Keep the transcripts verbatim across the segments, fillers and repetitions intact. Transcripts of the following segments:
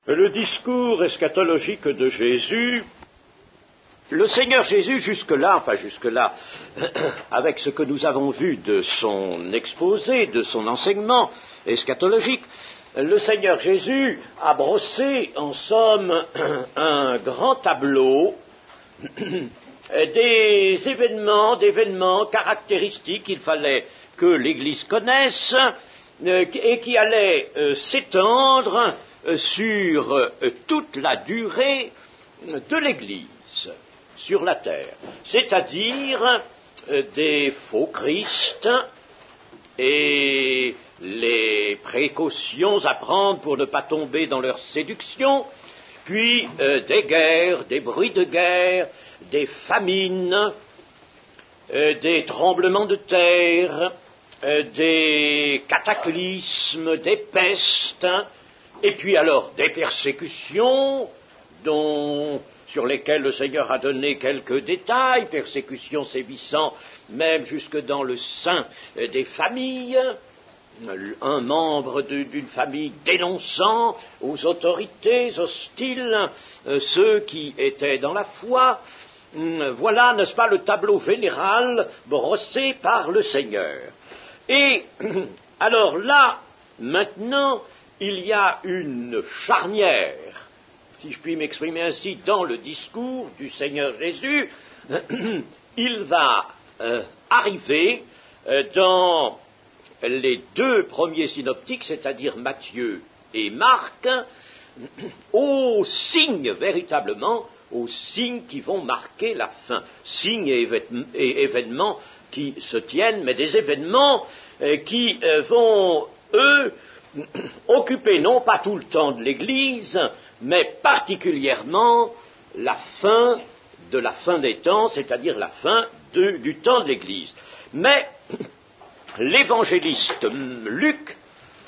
Le discours eschatologique de Jésus, le Seigneur Jésus jusque-là, enfin jusque-là, avec ce que nous avons vu de son exposé, de son enseignement eschatologique, le Seigneur Jésus a brossé en somme un grand tableau des événements, d'événements caractéristiques qu'il fallait que l'Église connaisse et qui allaient s'étendre sur toute la durée de l'Église sur la terre, c'est-à-dire des faux Christ et les précautions à prendre pour ne pas tomber dans leur séduction, puis euh, des guerres, des bruits de guerre, des famines, euh, des tremblements de terre, euh, des cataclysmes, des pestes, et puis alors des persécutions dont, sur lesquelles le Seigneur a donné quelques détails, persécutions sévissant même jusque dans le sein euh, des familles, un membre d'une famille dénonçant aux autorités hostiles euh, ceux qui étaient dans la foi. Hum, voilà, n'est-ce pas, le tableau général brossé par le Seigneur. Et alors là, maintenant, il y a une charnière, si je puis m'exprimer ainsi, dans le discours du Seigneur Jésus. Il va euh, arriver euh, dans les deux premiers synoptiques, c'est-à-dire Matthieu et Marc, aux signes, véritablement, aux signes qui vont marquer la fin. Signes et, évét- et événements qui se tiennent, mais des événements euh, qui euh, vont, eux, occuper non pas tout le temps de l'Église, mais particulièrement la fin de la fin des temps, c'est-à-dire la fin de, du temps de l'Église. Mais l'évangéliste Luc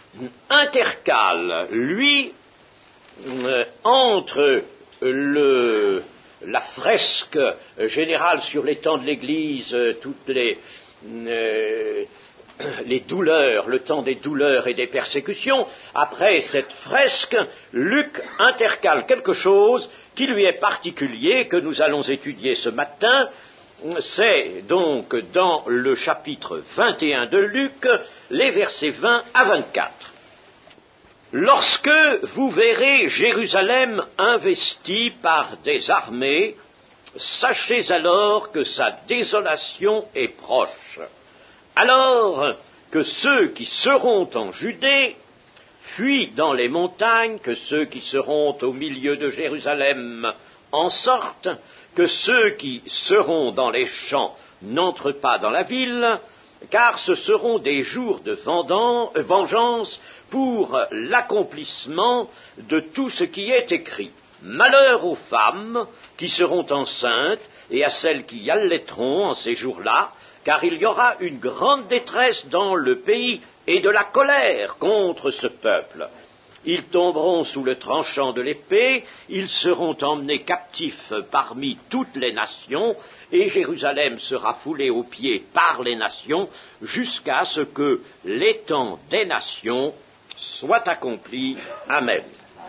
intercale, lui, euh, entre le, la fresque générale sur les temps de l'Église, euh, toutes les, euh, les douleurs, le temps des douleurs et des persécutions. Après cette fresque, Luc intercale quelque chose qui lui est particulier, que nous allons étudier ce matin. C'est donc dans le chapitre vingt et un de Luc, les versets vingt à vingt-quatre. Lorsque vous verrez Jérusalem investie par des armées, sachez alors que sa désolation est proche. Alors que ceux qui seront en Judée fuient dans les montagnes, que ceux qui seront au milieu de Jérusalem en sortent, que ceux qui seront dans les champs n'entrent pas dans la ville, car ce seront des jours de vengeance pour l'accomplissement de tout ce qui est écrit. Malheur aux femmes qui seront enceintes et à celles qui allaiteront en ces jours-là, car il y aura une grande détresse dans le pays et de la colère contre ce peuple. Ils tomberont sous le tranchant de l'épée, ils seront emmenés captifs parmi toutes les nations, et Jérusalem sera foulée aux pieds par les nations, jusqu'à ce que les temps des nations soient accomplis. Amen.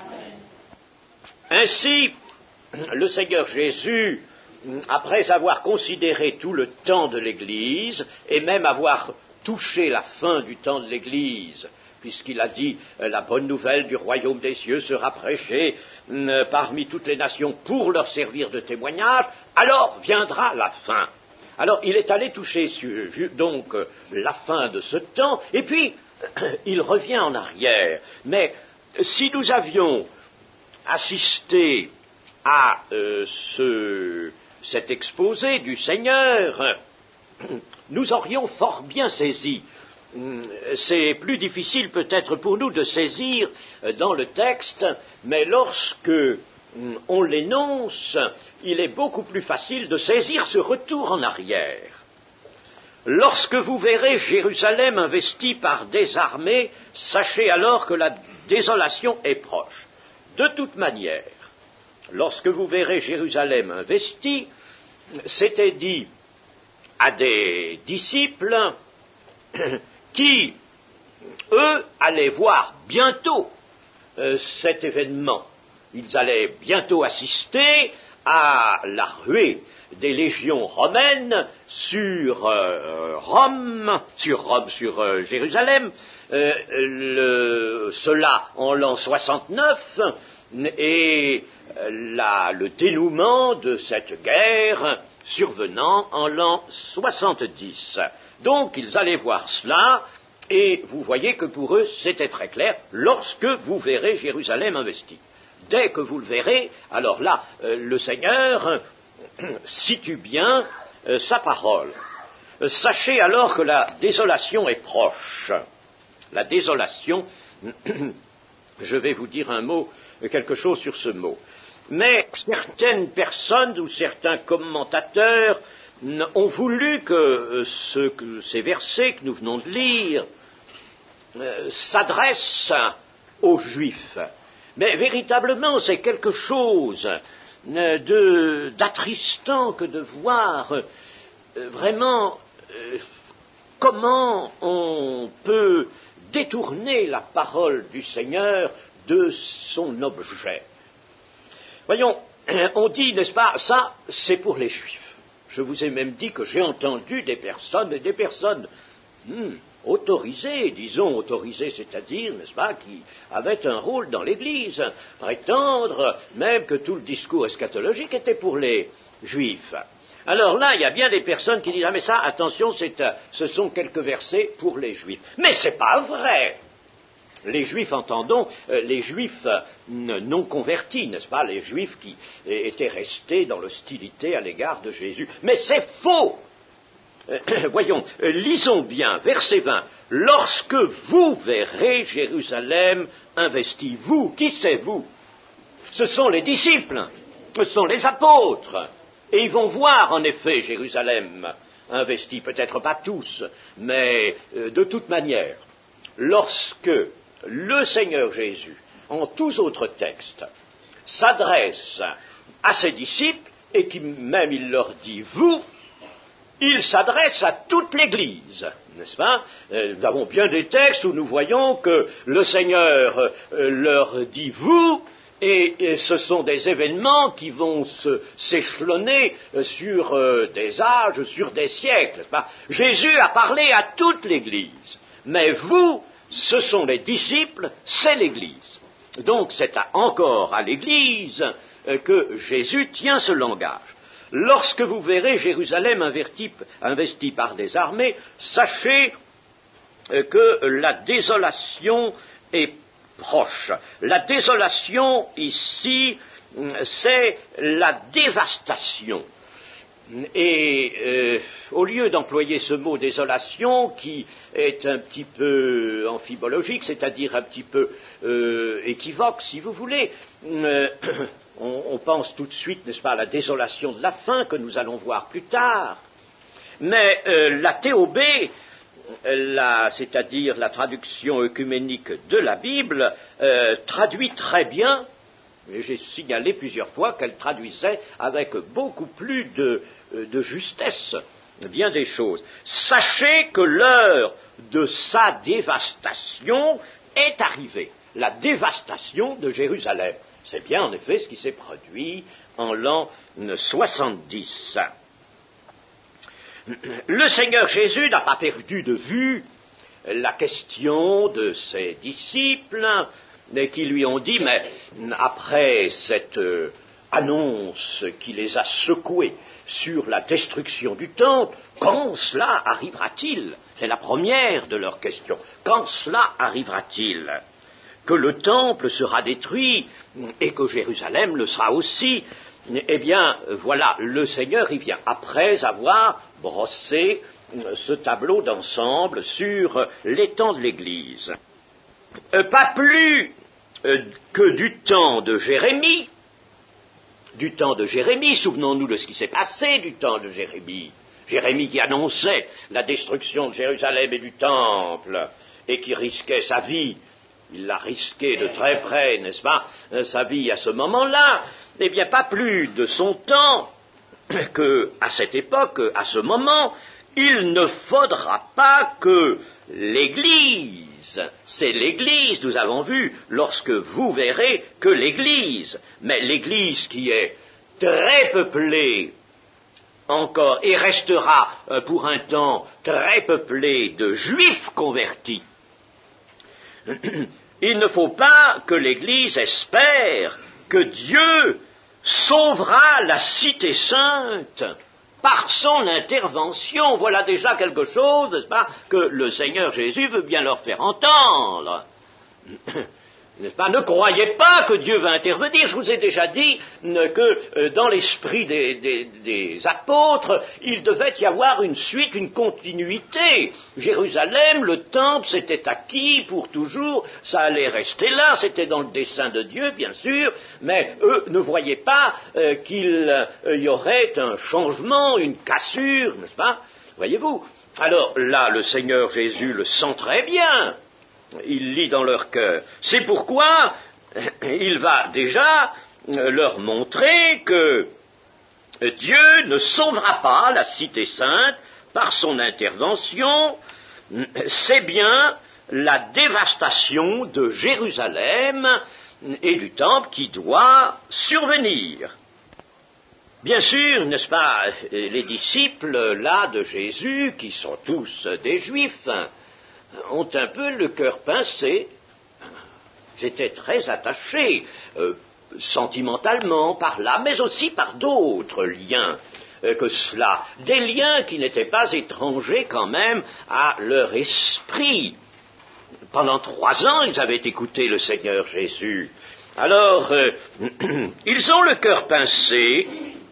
Ainsi, le Seigneur Jésus, après avoir considéré tout le temps de l'Église, et même avoir touché la fin du temps de l'Église, puisqu'il a dit euh, la bonne nouvelle du royaume des cieux sera prêchée euh, parmi toutes les nations pour leur servir de témoignage, alors viendra la fin. Alors il est allé toucher sur, donc euh, la fin de ce temps, et puis euh, il revient en arrière. Mais si nous avions assisté à euh, ce, cet exposé du Seigneur, euh, nous aurions fort bien saisi. C'est plus difficile peut-être pour nous de saisir dans le texte, mais lorsque on l'énonce, il est beaucoup plus facile de saisir ce retour en arrière. Lorsque vous verrez Jérusalem investie par des armées, sachez alors que la désolation est proche. De toute manière, lorsque vous verrez Jérusalem investie, c'était dit à des disciples qui, eux, allaient voir bientôt euh, cet événement. ils allaient bientôt assister à la ruée des légions romaines sur euh, Rome, sur Rome, sur euh, Jérusalem, euh, le, cela en l'an soixante-neuf, et la, le dénouement de cette guerre survenant en l'an soixante-dix. Donc ils allaient voir cela, et vous voyez que pour eux c'était très clair, lorsque vous verrez Jérusalem investie. Dès que vous le verrez, alors là, euh, le Seigneur situe bien euh, sa parole. Euh, sachez alors que la désolation est proche. La désolation, je vais vous dire un mot, quelque chose sur ce mot. Mais certaines personnes ou certains commentateurs ont voulu que, ce, que ces versets que nous venons de lire euh, s'adressent aux Juifs. Mais véritablement, c'est quelque chose de, d'attristant que de voir euh, vraiment euh, comment on peut détourner la parole du Seigneur de son objet. Voyons, on dit, n'est-ce pas, ça, c'est pour les Juifs. Je vous ai même dit que j'ai entendu des personnes, et des personnes hmm, autorisées, disons autorisées, c'est-à-dire, n'est-ce pas, qui avaient un rôle dans l'Église, prétendre même que tout le discours eschatologique était pour les Juifs. Alors là, il y a bien des personnes qui disent, ah mais ça, attention, c'est, euh, ce sont quelques versets pour les Juifs. Mais c'est pas vrai. Les Juifs, entendons, euh, les Juifs euh, non convertis, n'est-ce pas, les Juifs qui euh, étaient restés dans l'hostilité à l'égard de Jésus. Mais c'est faux. Euh, voyons, euh, lisons bien, verset vingt. Lorsque vous verrez Jérusalem investie, vous, qui c'est vous? Ce sont les disciples, ce sont les apôtres. Et ils vont voir, en effet, Jérusalem investie, peut-être pas tous, mais euh, de toute manière, lorsque le Seigneur Jésus, en tous autres textes, s'adresse à ses disciples, et qui même il leur dit « vous », il s'adresse à toute l'Église, n'est-ce pas? euh, Nous avons bien des textes où nous voyons que le Seigneur euh, leur dit « vous », Et, et ce sont des événements qui vont se, s'échelonner sur euh, des âges, sur des siècles. N'est-ce pas? Jésus a parlé à toute l'Église, mais vous, ce sont les disciples, c'est l'Église. Donc c'est à, encore à l'Église euh, que Jésus tient ce langage. Lorsque vous verrez Jérusalem investie, investie par des armées, sachez euh, que la désolation est proche. La désolation, ici, c'est la dévastation. Et euh, au lieu d'employer ce mot désolation, qui est un petit peu amphibologique, c'est-à-dire un petit peu euh, équivoque, si vous voulez, euh, on, on pense tout de suite, n'est-ce pas, à la désolation de la faim, que nous allons voir plus tard. Mais euh, la théobé, La, c'est-à-dire la traduction œcuménique de la Bible, euh, traduit très bien, et j'ai signalé plusieurs fois qu'elle traduisait avec beaucoup plus de, de justesse bien des choses. Sachez que l'heure de sa dévastation est arrivée, la dévastation de Jérusalem. C'est bien en effet ce qui s'est produit en l'an soixante-dix. Le Seigneur Jésus n'a pas perdu de vue la question de ses disciples qui lui ont dit, mais après cette euh, annonce qui les a secoués sur la destruction du temple, quand cela arrivera-t-il? C'est la première de leurs questions. Quand cela arrivera-t-il? Que le temple sera détruit et que Jérusalem le sera aussi? Eh bien, voilà, le Seigneur y vient, après avoir brossé ce tableau d'ensemble sur l'étang de l'Église. Euh, pas plus euh, que du temps de Jérémie, du temps de Jérémie, souvenons-nous de ce qui s'est passé du temps de Jérémie. Jérémie qui annonçait la destruction de Jérusalem et du temple, et qui risquait sa vie. Il l'a risqué de très près, n'est-ce pas, sa vie à ce moment-là. Eh bien, pas plus de son temps que, à cette époque, à ce moment, il ne faudra pas que l'Église l'Église. C'est l'Église, nous avons vu, lorsque vous verrez que l'Église, mais l'Église qui est très peuplée encore, et restera euh, pour un temps très peuplée de Juifs convertis, il ne faut pas que l'Église espère que Dieu sauvera la cité sainte par son intervention. Voilà déjà quelque chose, n'est-ce pas, que le Seigneur Jésus veut bien leur faire entendre. N'est-ce pas? Ne croyez pas que Dieu va intervenir. Je vous ai déjà dit que euh, dans l'esprit des, des, des apôtres, il devait y avoir une suite, une continuité. Jérusalem, le temple, c'était acquis pour toujours, ça allait rester là, c'était dans le dessein de Dieu, bien sûr, mais eux ne voyaient pas euh, qu'il euh, y aurait un changement, une cassure, n'est-ce pas? Voyez-vous? Alors là, le Seigneur Jésus le sent très bien. Il lit dans leur cœur. C'est pourquoi il va déjà leur montrer que Dieu ne sauvera pas la cité sainte par son intervention. C'est bien la dévastation de Jérusalem et du temple qui doit survenir. Bien sûr, n'est-ce pas, les disciples là de Jésus, qui sont tous des Juifs, ont un peu le cœur pincé. J'étais très attaché, euh, sentimentalement par là, mais aussi par d'autres liens euh, que cela, des liens qui n'étaient pas étrangers quand même à leur esprit. Pendant trois ans, ils avaient écouté le Seigneur Jésus. Alors, euh, ils ont le cœur pincé,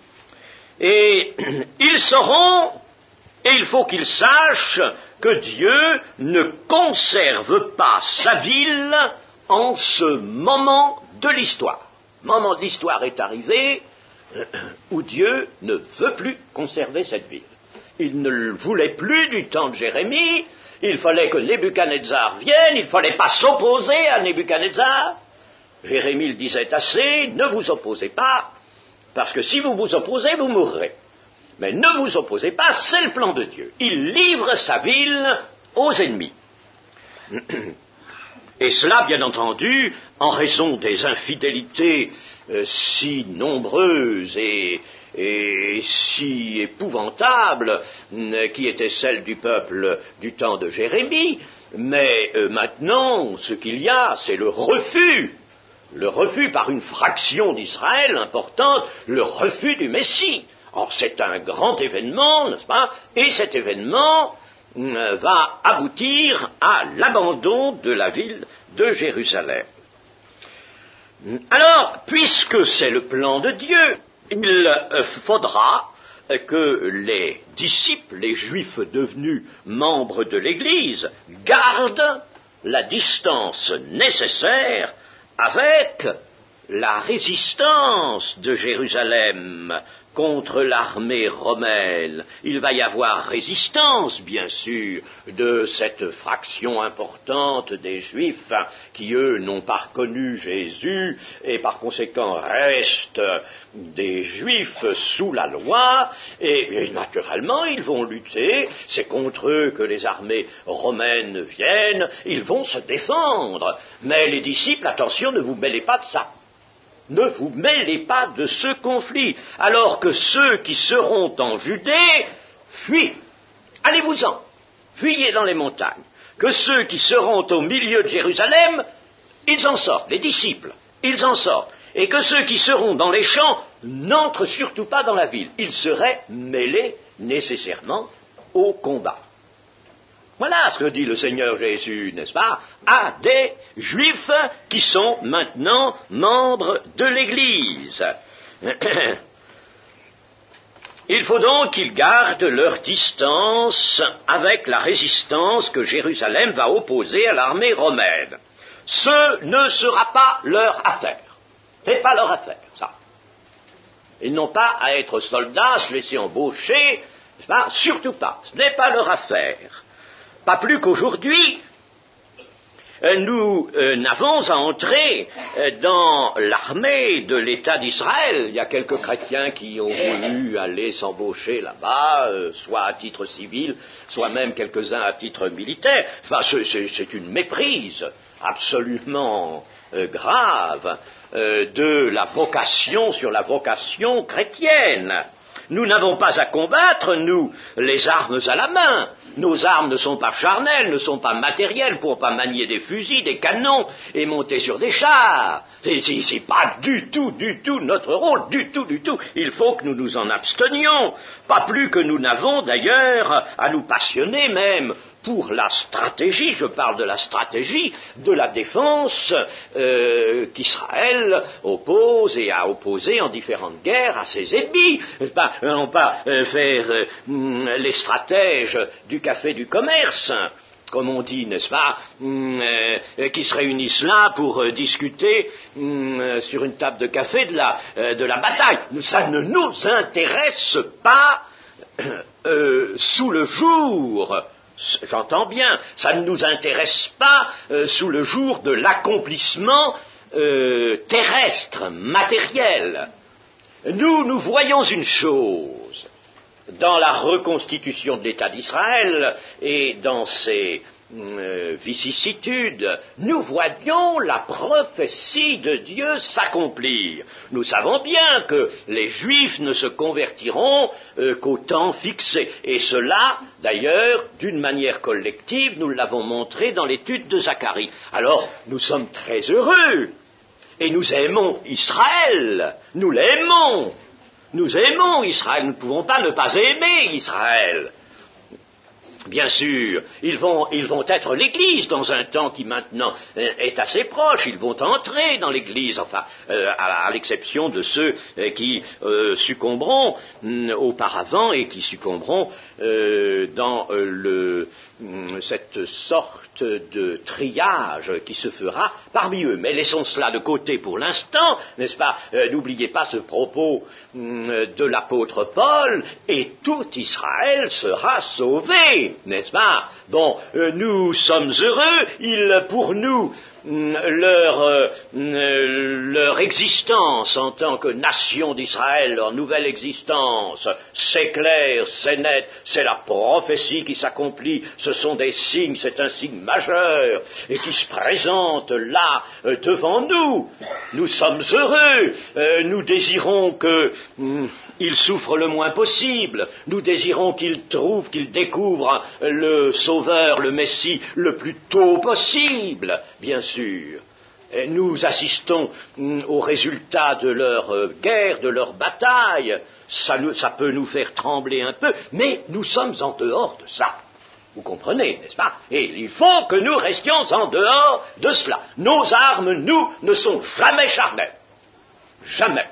et ils sauront, et il faut qu'ils sachent, que Dieu ne conserve pas sa ville en ce moment de l'histoire. Le moment de l'histoire est arrivé où Dieu ne veut plus conserver cette ville. Il ne le voulait plus du temps de Jérémie, il fallait que Nebuchadnezzar vienne, il ne fallait pas s'opposer à Nebuchadnezzar. Jérémie le disait assez, ne vous opposez pas, parce que si vous vous opposez, vous mourrez. Mais ne vous opposez pas, c'est le plan de Dieu. Il livre sa ville aux ennemis. Et cela, bien entendu, en raison des infidélités euh, si nombreuses et, et si épouvantables euh, qui étaient celles du peuple du temps de Jérémie. Mais euh, maintenant, ce qu'il y a, c'est le refus, le refus par une fraction d'Israël importante, le refus du Messie. Or, c'est un grand événement, n'est-ce pas? Et cet événement euh, va aboutir à l'abandon de la ville de Jérusalem. Alors, puisque c'est le plan de Dieu, il euh, faudra euh, que les disciples, les Juifs devenus membres de l'Église, gardent la distance nécessaire avec la résistance de Jérusalem contre l'armée romaine. Il va y avoir résistance, bien sûr, de cette fraction importante des Juifs qui, eux, n'ont pas reconnu Jésus et par conséquent restent des Juifs sous la loi et, et naturellement ils vont lutter, c'est contre eux que les armées romaines viennent, ils vont se défendre. Mais les disciples, attention, ne vous mêlez pas de ça. Ne vous mêlez pas de ce conflit, alors que ceux qui seront en Judée fuient. Allez-vous-en, fuyez dans les montagnes. Que ceux qui seront au milieu de Jérusalem, ils en sortent, les disciples, ils en sortent. Et que ceux qui seront dans les champs n'entrent surtout pas dans la ville. Ils seraient mêlés nécessairement au combat. Voilà ce que dit le Seigneur Jésus, n'est-ce pas, à des Juifs qui sont maintenant membres de l'Église. Il faut donc qu'ils gardent leur distance avec la résistance que Jérusalem va opposer à l'armée romaine. Ce ne sera pas leur affaire. Ce n'est pas leur affaire, ça. Ils n'ont pas à être soldats, se laisser embaucher, n'est-ce pas, surtout pas. Ce n'est pas leur affaire. Pas plus qu'aujourd'hui, nous euh, n'avons à entrer euh, dans l'armée de l'État d'Israël. Il y a quelques chrétiens qui ont voulu aller s'embaucher là-bas, euh, soit à titre civil, soit même quelques-uns à titre militaire. Enfin, c'est, c'est, c'est une méprise absolument euh, grave euh, de la vocation sur la vocation chrétienne. Nous n'avons pas à combattre, nous, les armes à la main. Nos armes ne sont pas charnelles, ne sont pas matérielles pour pas manier des fusils, des canons et monter sur des chars. C'est, c'est, c'est pas du tout, du tout notre rôle, du tout, du tout. Il faut que nous nous en abstenions. Pas plus que nous n'avons d'ailleurs à nous passionner même pour la stratégie, je parle de la stratégie de la défense euh, qu'Israël oppose et a opposé en différentes guerres à ses ennemis. Pas, non pas euh, faire euh, les stratèges du café du commerce, comme on dit, n'est-ce pas, euh, qui se réunissent là pour euh, discuter euh, sur une table de café de la, euh, de la bataille. Ça ne nous intéresse pas euh, sous le jour. J'entends bien, ça ne nous intéresse pas euh, sous le jour de l'accomplissement euh, terrestre, matériel. Nous, nous voyons une chose, dans la reconstitution de l'État d'Israël et dans ses euh, vicissitudes, nous voyons la prophétie de Dieu s'accomplir. Nous savons bien que les Juifs ne se convertiront euh, qu'au temps fixé. Et cela, d'ailleurs, d'une manière collective, nous l'avons montré dans l'étude de Zacharie. Alors, nous sommes très heureux. Et nous aimons Israël. Nous l'aimons. Nous aimons Israël. Nous ne pouvons pas ne pas aimer Israël. Bien sûr, ils vont, ils vont être l'Église dans un temps qui maintenant est assez proche. Ils vont entrer dans l'Église, enfin, euh, à, à l'exception de ceux euh, qui euh, succomberont euh, auparavant et qui succomberont euh, dans euh, le, euh, cette sorte de triage qui se fera parmi eux. Mais laissons cela de côté pour l'instant, n'est-ce pas? euh, N'oubliez pas ce propos euh, de l'apôtre Paul, et tout Israël sera sauvé. N'est-ce pas? Bon, euh, nous sommes heureux, il, pour nous, leur, euh, leur existence en tant que nation d'Israël, leur nouvelle existence, c'est clair, c'est net, c'est la prophétie qui s'accomplit, ce sont des signes, c'est un signe majeur, et qui se présente là, euh, devant nous. Nous sommes heureux, euh, nous désirons que hum, il souffre le moins possible, nous désirons qu'il trouve, qu'il découvre le Sauveur, le Messie, le plus tôt possible, bien sûr. Et nous assistons mm, aux résultats de leur euh, guerre, de leur bataille, ça, nous, ça peut nous faire trembler un peu, mais nous sommes en dehors de ça. Vous comprenez, n'est-ce pas? Et il faut que nous restions en dehors de cela. Nos armes, nous, ne sont jamais charnelles. Jamais.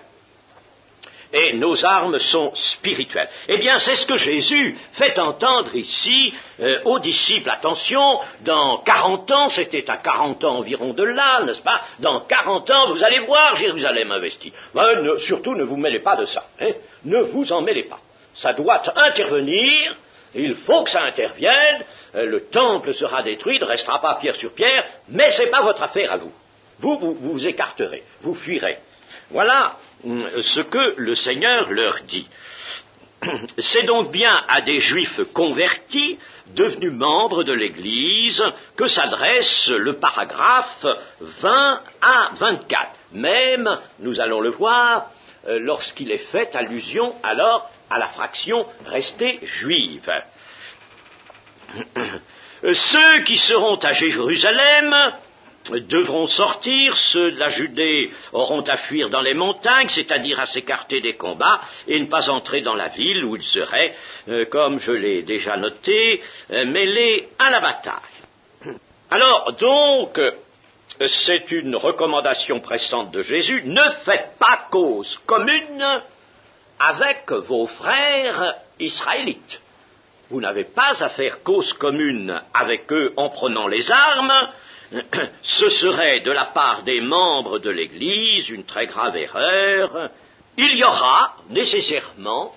Et nos armes sont spirituelles. Eh bien, c'est ce que Jésus fait entendre ici euh, aux disciples. Attention, dans quarante ans, c'était à quarante ans environ de là, n'est-ce pas? Dans quarante ans, vous allez voir Jérusalem investie. Ben, ne, surtout, ne vous mêlez pas de ça. Hein? Ne vous en mêlez pas. Ça doit intervenir. Il faut que ça intervienne. Euh, le temple sera détruit, ne restera pas pierre sur pierre, mais ce n'est pas votre affaire à vous. Vous, vous vous écarterez, vous fuirez. Voilà ce que le Seigneur leur dit. C'est donc bien à des Juifs convertis, devenus membres de l'Église, que s'adresse le paragraphe vingt à vingt-quatre. Même, nous allons le voir, lorsqu'il est fait allusion alors à la fraction restée juive. Ceux qui seront à Jérusalem devront sortir, ceux de la Judée auront à fuir dans les montagnes, c'est-à-dire à s'écarter des combats et ne pas entrer dans la ville où ils seraient, euh, comme je l'ai déjà noté, euh, mêlés à la bataille. Alors, donc, euh, c'est une recommandation pressante de Jésus, ne faites pas cause commune avec vos frères israélites. Vous n'avez pas à faire cause commune avec eux en prenant les armes. Ce serait de la part des membres de l'Église une très grave erreur. Il y aura nécessairement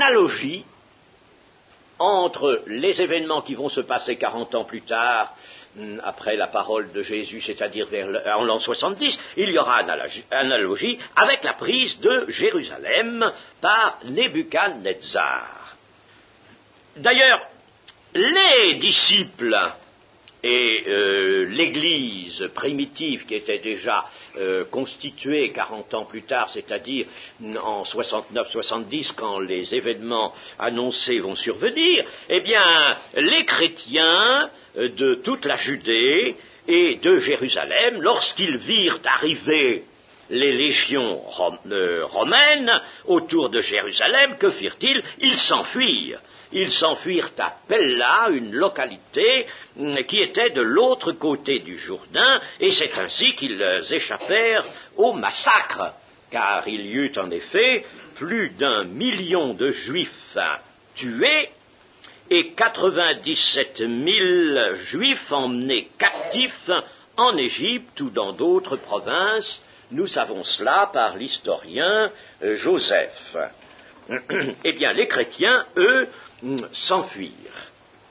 analogie entre les événements qui vont se passer quarante ans plus tard après la parole de Jésus, c'est-à-dire vers le, en l'an soixante-dix, il y aura analogie, analogie avec la prise de Jérusalem par Nebuchadnezzar. D'ailleurs, les disciples et euh, l'Église primitive qui était déjà euh, constituée quarante ans plus tard, c'est-à-dire en soixante-neuf soixante-dix, quand les événements annoncés vont survenir, eh bien, les chrétiens de toute la Judée et de Jérusalem, lorsqu'ils virent arriver les légions rom- euh, romaines autour de Jérusalem, que firent-ils? Ils s'enfuirent. Ils s'enfuirent à Pella, une localité qui était de l'autre côté du Jourdain, et c'est ainsi qu'ils échappèrent au massacre, car il y eut en effet plus d'un million de Juifs tués et quatre-vingt-dix-sept mille Juifs emmenés captifs en Égypte ou dans d'autres provinces. Nous savons cela par l'historien Joseph. Eh bien, les chrétiens, eux, s'enfuirent.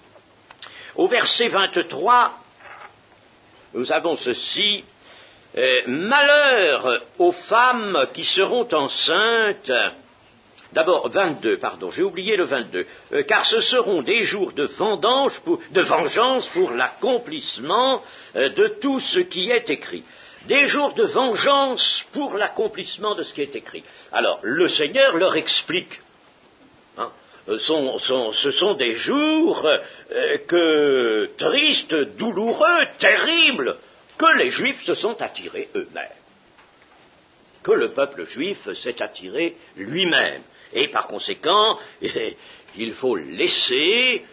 Au verset vingt-trois, nous avons ceci, euh, malheur aux femmes qui seront enceintes. D'abord, vingt-deux, pardon, j'ai oublié le vingt-deux, euh, car ce seront des jours de vendange, pour, de vengeance pour l'accomplissement euh, de tout ce qui est écrit. Des jours de vengeance pour l'accomplissement de ce qui est écrit. Alors, le Seigneur leur explique. Hein, sont, sont, ce sont des jours euh, que, tristes, douloureux, terribles, que les Juifs se sont attirés eux-mêmes. Que le peuple juif s'est attiré lui-même. Et par conséquent, il faut laisser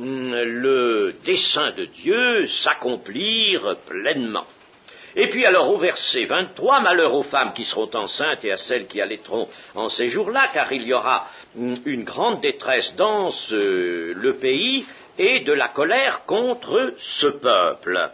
le dessein de Dieu s'accomplir pleinement. Et puis alors au verset vingt-trois, malheur aux femmes qui seront enceintes et à celles qui allaiteront en ces jours-là, car il y aura une grande détresse dans ce, le pays et de la colère contre ce peuple.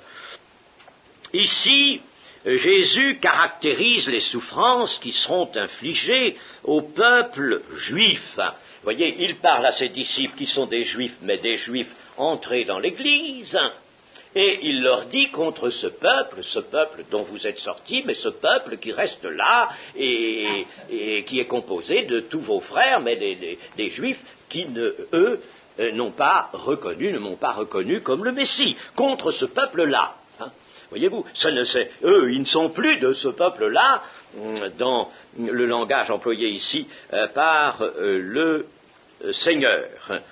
Ici, Jésus caractérise les souffrances qui seront infligées au peuple juif. Vous voyez, il parle à ses disciples qui sont des juifs, mais des juifs entrés dans l'Église, et il leur dit contre ce peuple, ce peuple dont vous êtes sortis, mais ce peuple qui reste là et, et qui est composé de tous vos frères, mais des, des, des juifs qui, ne, eux, n'ont pas reconnu, ne m'ont pas reconnu comme le Messie, contre ce peuple-là. Voyez-vous, ça ne sait, eux, ils ne sont plus de ce peuple-là, dans le langage employé ici euh, par euh, le euh, Seigneur.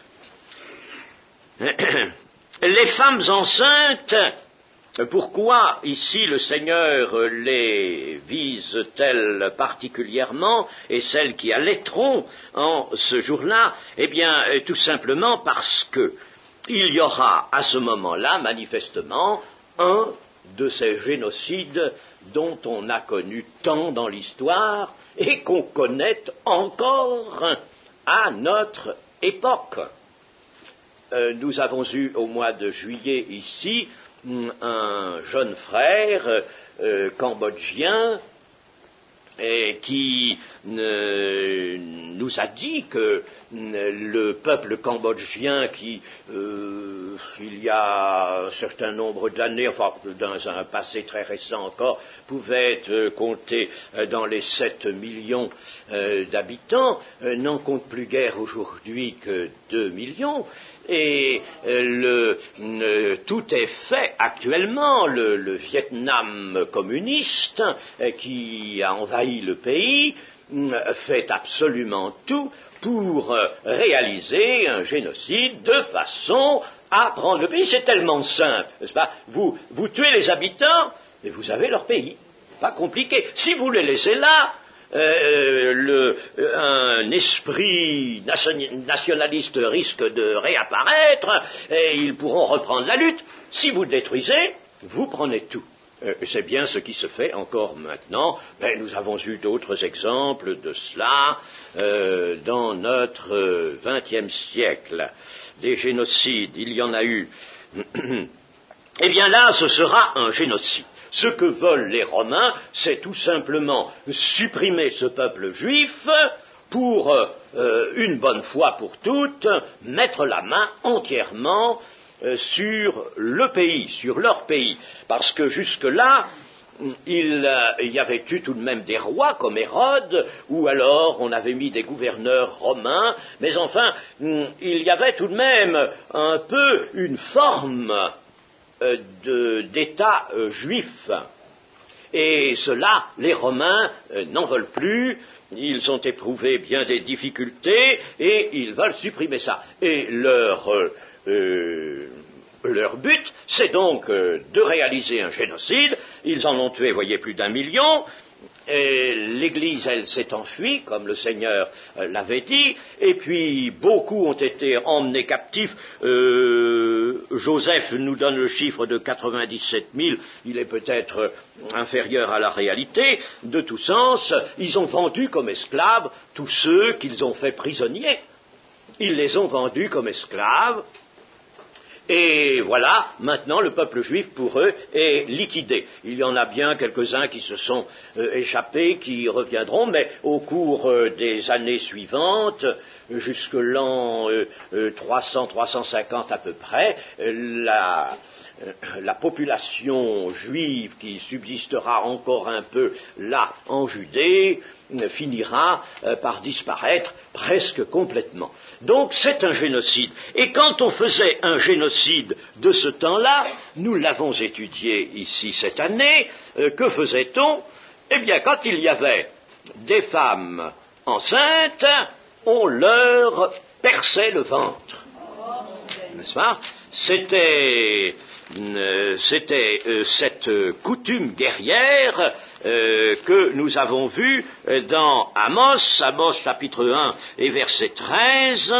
Les femmes enceintes, pourquoi ici le Seigneur les vise-t-elle particulièrement, et celles qui allaiteront en ce jour-là? Eh bien, tout simplement parce que il y aura à ce moment-là, manifestement, un de ces génocides dont on a connu tant dans l'histoire et qu'on connaît encore à notre époque. Euh, nous avons eu au mois de juillet ici un jeune frère euh, cambodgien et qui euh, nous a dit que euh, le peuple cambodgien qui, euh, il y a un certain nombre d'années, enfin dans un passé très récent encore, pouvait être euh, compté euh, dans les sept millions euh, d'habitants, euh, n'en compte plus guère aujourd'hui que deux millions. Et euh, le, euh, tout est fait actuellement. Le, le Vietnam communiste euh, qui a envahi le pays euh, fait absolument tout pour euh, réaliser un génocide de façon à prendre le pays. C'est tellement simple, n'est-ce pas? Vous, vous tuez les habitants et vous avez leur pays. Pas compliqué. Si vous les laissez là, Euh, le, un esprit nationaliste risque de réapparaître et ils pourront reprendre la lutte. Si vous le détruisez, vous prenez tout. Euh, c'est bien ce qui se fait encore maintenant. Mais nous avons eu d'autres exemples de cela euh, dans notre vingtième siècle. Des génocides, il y en a eu. Eh bien là, ce sera un génocide. Ce que veulent les Romains, c'est tout simplement supprimer ce peuple juif pour, euh, une bonne fois pour toutes, mettre la main entièrement euh, sur le pays, sur leur pays, parce que jusque-là, il euh, y avait eu tout de même des rois comme Hérode, ou alors on avait mis des gouverneurs romains, mais enfin, il y avait tout de même un peu une forme euh, de, d'État euh, juif. Et cela, les Romains euh, n'en veulent plus. Ils ont éprouvé bien des difficultés et ils veulent supprimer ça. Et leur, euh, euh, leur but, c'est donc euh, de réaliser un génocide. Ils en ont tué, voyez, plus d'un million. Et l'Église, elle, s'est enfuie, comme le Seigneur euh, l'avait dit, et puis beaucoup ont été emmenés captifs. Euh, Joseph nous donne le chiffre de quatre-vingt-dix-sept mille, il est peut-être inférieur à la réalité. De tout sens, ils ont vendu comme esclaves tous ceux qu'ils ont fait prisonniers. Ils les ont vendus comme esclaves. Et voilà, maintenant le peuple juif pour eux est liquidé. Il y en a bien quelques-uns qui se sont euh, échappés, qui reviendront, mais au cours euh, des années suivantes, jusque l'an euh, euh, trois cents trois cent cinquante à peu près, euh, la, euh, la population juive qui subsistera encore un peu là en Judée euh, finira euh, par disparaître presque complètement. Donc c'est un génocide. Et quand on faisait un génocide de ce temps-là, nous l'avons étudié ici cette année, euh, que faisait-on? Eh bien, quand il y avait des femmes enceintes, on leur perçait le ventre. N'est-ce pas? C'était, euh, c'était euh, cette coutume guerrière euh, que nous avons vue dans Amos, Amos chapitre un et verset treize.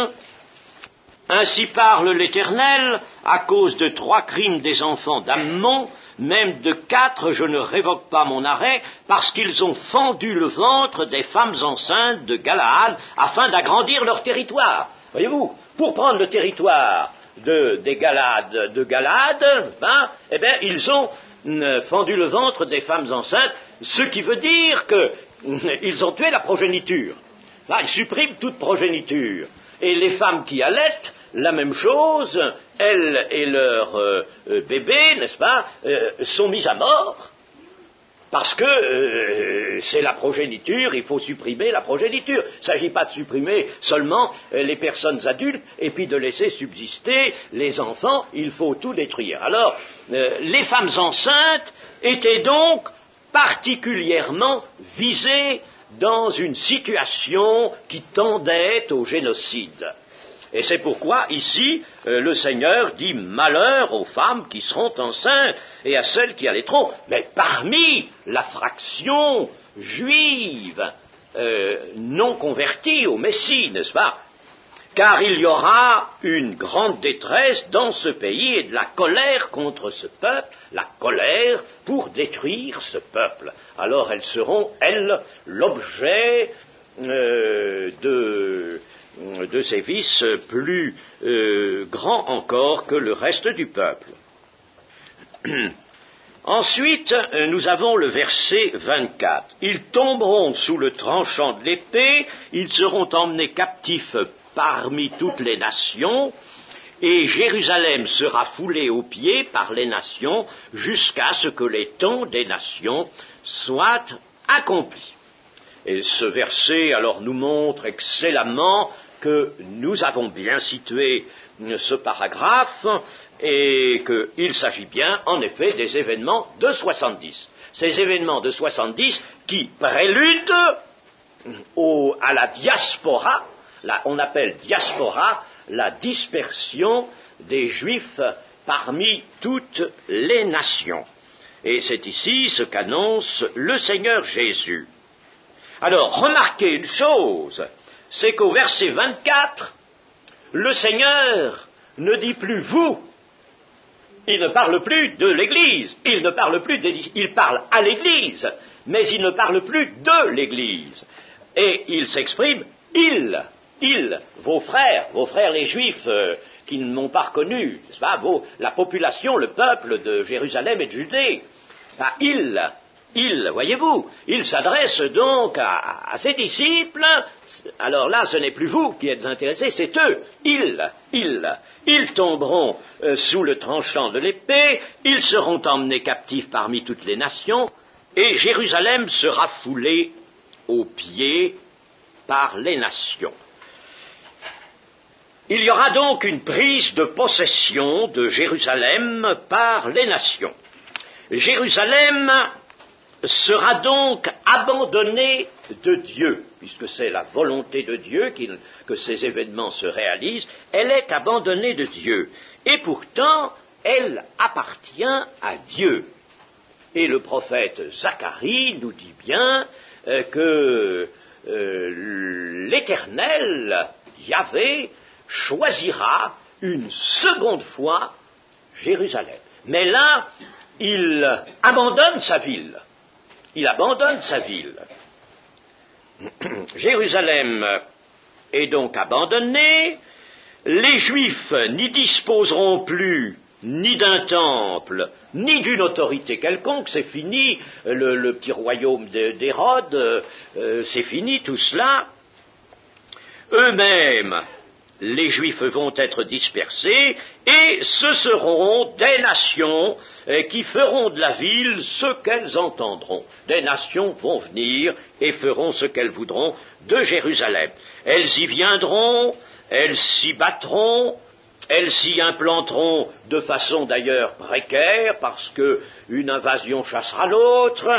Ainsi parle l'Éternel, à cause de trois crimes des enfants d'Ammon, même de quatre, je ne révoque pas mon arrêt, parce qu'ils ont fendu le ventre des femmes enceintes de Galaad, afin d'agrandir leur territoire. Voyez-vous, pour prendre le territoire de, des Galades, de Galaad, hein, eh bien, ils ont euh, fendu le ventre des femmes enceintes, ce qui veut dire qu'ils ont tué la progéniture. Là, ils suppriment toute progéniture. Et les femmes qui allaitent, la même chose, elles et leurs euh, euh, bébés, n'est-ce pas, euh, sont mis à mort, parce que euh, c'est la progéniture, il faut supprimer la progéniture. Il ne s'agit pas de supprimer seulement euh, les personnes adultes, et puis de laisser subsister les enfants, il faut tout détruire. Alors, euh, les femmes enceintes étaient donc particulièrement visées dans une situation qui tendait au génocide. Et c'est pourquoi, ici, euh, le Seigneur dit « Malheur aux femmes qui seront enceintes et à celles qui allaiteront ». Mais parmi la fraction juive euh, non convertie au Messie, n'est-ce pas? Car il y aura une grande détresse dans ce pays et de la colère contre ce peuple, la colère pour détruire ce peuple. Alors elles seront, elles, l'objet euh, de... de sévices plus euh, grands encore que le reste du peuple. Ensuite, nous avons le verset vingt-quatre. Ils tomberont sous le tranchant de l'épée, ils seront emmenés captifs parmi toutes les nations, et Jérusalem sera foulée aux pieds par les nations jusqu'à ce que les temps des nations soient accomplis. Et ce verset, alors, nous montre excellemment que nous avons bien situé ce paragraphe et qu'il s'agit bien, en effet, des événements de soixante-dix. Ces événements de soixante-dix qui préludent au, à la diaspora, la, on appelle diaspora la dispersion des Juifs parmi toutes les nations. Et c'est ici ce qu'annonce le Seigneur Jésus. Alors, remarquez une chose, c'est qu'au verset vingt-quatre, le Seigneur ne dit plus vous, il ne parle plus de l'Église, il ne parle plus des, il parle à l'Église, mais il ne parle plus de l'Église. Et il s'exprime, il, il, vos frères, vos frères les Juifs euh, qui ne m'ont pas reconnu, n'est-ce pas, vos, la population, le peuple de Jérusalem et de Judée, enfin, il, Il, voyez-vous, il s'adresse donc à, à ses disciples. Alors là, ce n'est plus vous qui êtes intéressés, c'est eux. Ils, ils, ils tomberont euh, sous le tranchant de l'épée, ils seront emmenés captifs parmi toutes les nations, et Jérusalem sera foulée aux pieds par les nations. Il y aura donc une prise de possession de Jérusalem par les nations. Jérusalem sera donc abandonnée de Dieu, puisque c'est la volonté de Dieu qu'il, que ces événements se réalisent, elle est abandonnée de Dieu. Et pourtant, elle appartient à Dieu. Et le prophète Zacharie nous dit bien euh, que euh, l'Éternel, Yahvé, choisira une seconde fois Jérusalem. Mais là, il abandonne sa ville. Il abandonne sa ville. Jérusalem est donc abandonnée. Les Juifs n'y disposeront plus ni d'un temple, ni d'une autorité quelconque. C'est fini, le, le petit royaume d'Hérode, euh, c'est fini tout cela. Eux-mêmes, les Juifs vont être dispersés, et ce seront des nations qui feront de la ville ce qu'elles entendront. Des nations vont venir et feront ce qu'elles voudront de Jérusalem. Elles y viendront, elles s'y battront, elles s'y implanteront de façon d'ailleurs précaire, parce qu'une invasion chassera l'autre,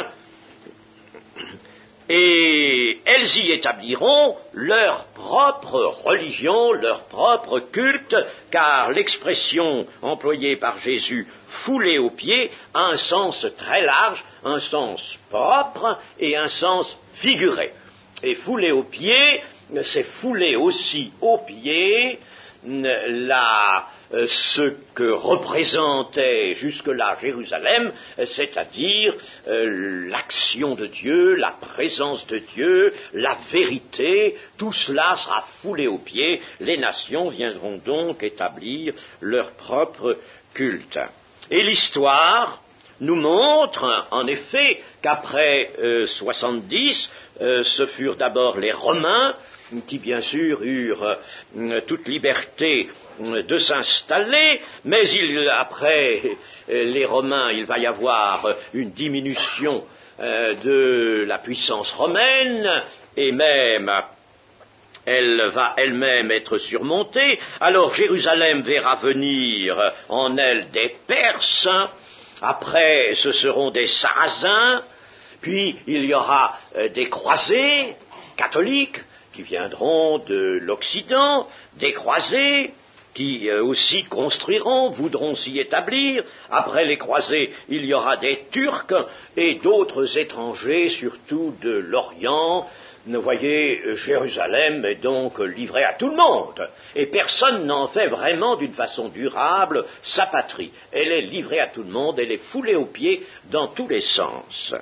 et elles y établiront leur propre religion, leur propre culte, car l'expression employée par Jésus, foulée aux pieds, a un sens très large, un sens propre et un sens figuré. Et foulée aux pieds, c'est fouler aussi aux pieds la, ce que représentait jusque-là Jérusalem, c'est-à-dire euh, l'action de Dieu, la présence de Dieu, la vérité, tout cela sera foulé aux pieds. Les nations viendront donc établir leur propre culte. Et l'histoire nous montre, en effet, qu'après euh, soixante-dix, euh, ce furent d'abord les Romains, qui bien sûr eurent euh, toute liberté euh, de s'installer, mais il, après euh, les Romains, il va y avoir une diminution euh, de la puissance romaine, et même elle va elle-même être surmontée. Alors Jérusalem verra venir en elle des Perses, après ce seront des Sarrasins, puis il y aura euh, des croisés catholiques, qui viendront de l'Occident, des croisés, qui euh, aussi construiront, voudront s'y établir. Après les croisés, il y aura des Turcs et d'autres étrangers, surtout de l'Orient. Vous voyez, Jérusalem est donc livrée à tout le monde, et personne n'en fait vraiment d'une façon durable sa patrie. Elle est livrée à tout le monde, elle est foulée aux pieds dans tous les sens.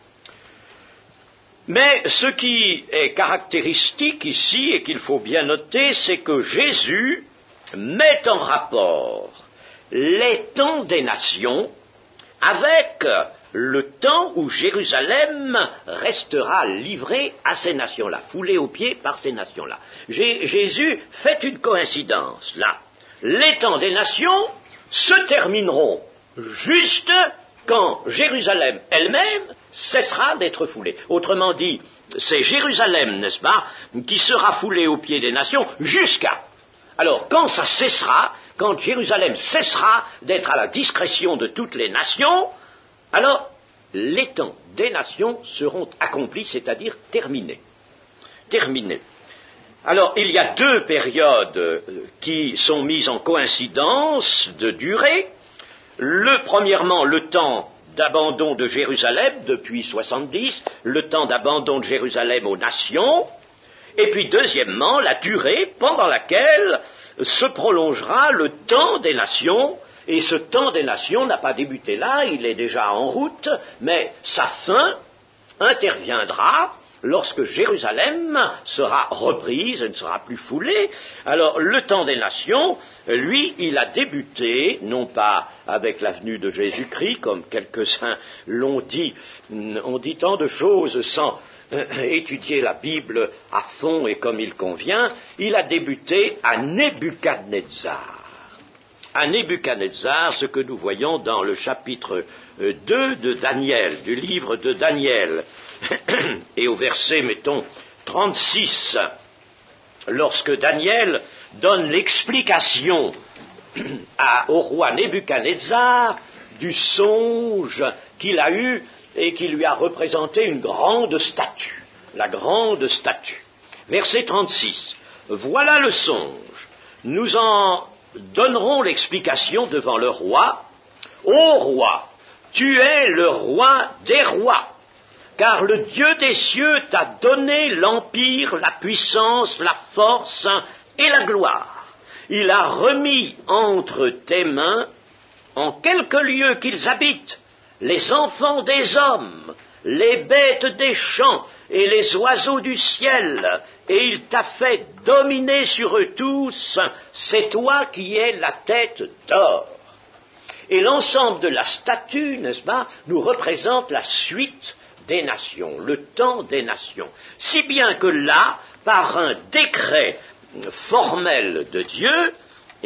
Mais ce qui est caractéristique ici, et qu'il faut bien noter, c'est que Jésus met en rapport les temps des nations avec le temps où Jérusalem restera livrée à ces nations-là, foulée aux pieds par ces nations-là. Jésus fait une coïncidence, là. Les temps des nations se termineront juste quand Jérusalem elle-même cessera d'être foulée. Autrement dit, c'est Jérusalem, n'est-ce pas, qui sera foulée aux pieds des nations jusqu'à. Alors, quand ça cessera, quand Jérusalem cessera d'être à la discrétion de toutes les nations, alors les temps des nations seront accomplis, c'est-à-dire terminés. Terminés. Alors, il y a deux périodes qui sont mises en coïncidence de durée. Le, premièrement, le temps d'abandon de Jérusalem depuis soixante-dix, le temps d'abandon de Jérusalem aux nations, et puis deuxièmement, la durée pendant laquelle se prolongera le temps des nations, et ce temps des nations n'a pas débuté là, il est déjà en route, mais sa fin interviendra lorsque Jérusalem sera reprise et ne sera plus foulée. Alors le temps des nations, lui, il a débuté, non pas avec la venue de Jésus-Christ, comme quelques-uns l'ont dit, on dit tant de choses sans étudier la Bible à fond et comme il convient, il a débuté à Nebuchadnezzar. À Nebuchadnezzar, ce que nous voyons dans le chapitre deux de Daniel, du livre de Daniel, et au verset, mettons, trente-six, lorsque Daniel donne l'explication à, au roi Nebuchadnezzar du songe qu'il a eu et qui lui a représenté une grande statue, la grande statue. Verset trente-six, voilà le songe, nous en donnerons l'explication devant le roi. Ô roi, tu es le roi des rois, car le Dieu des cieux t'a donné l'empire, la puissance, la force et la gloire. Il a remis entre tes mains, en quelques lieux qu'ils habitent, les enfants des hommes, les bêtes des champs et les oiseaux du ciel, et il t'a fait dominer sur eux tous, c'est toi qui es la tête d'or. Et l'ensemble de la statue, n'est-ce pas, nous représente la suite des nations, le temps des nations. Si bien que là, par un décret formel de Dieu,